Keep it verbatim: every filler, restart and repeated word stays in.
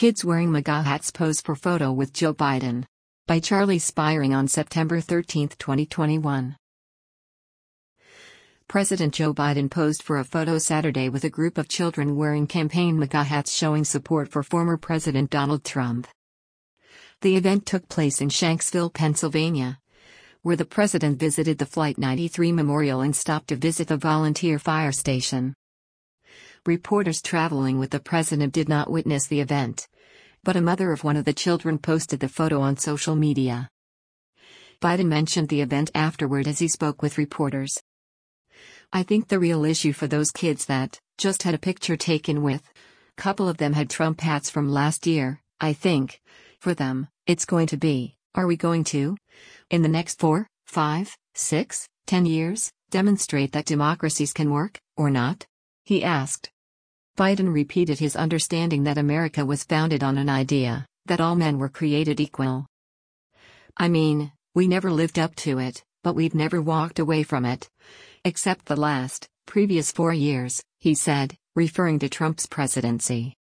Kids wearing MAGA hats pose for photo with Joe Biden. By Charlie Spiring on September thirteenth, twenty twenty-one. President Joe Biden posed for a photo Saturday with a group of children wearing campaign MAGA hats showing support for former President Donald Trump. The event took place in Shanksville, Pennsylvania, where the president visited the Flight ninety-three Memorial and stopped to visit the volunteer fire station. Reporters traveling with the president did not witness the event, but a mother of one of the children posted the photo on social media. Biden mentioned the event afterward as he spoke with reporters. "I think the real issue for those kids that just had a picture taken with, couple of them had Trump hats from last year, I think, for them, it's going to be, are we going to, in the next four, five, six, ten years, demonstrate that democracies can work, or not?" he asked. Biden repeated his understanding that America was founded on an idea that all men were created equal. "I mean, we never lived up to it, but we've never walked away from it. Except the last, previous four years, he said, referring to Trump's presidency.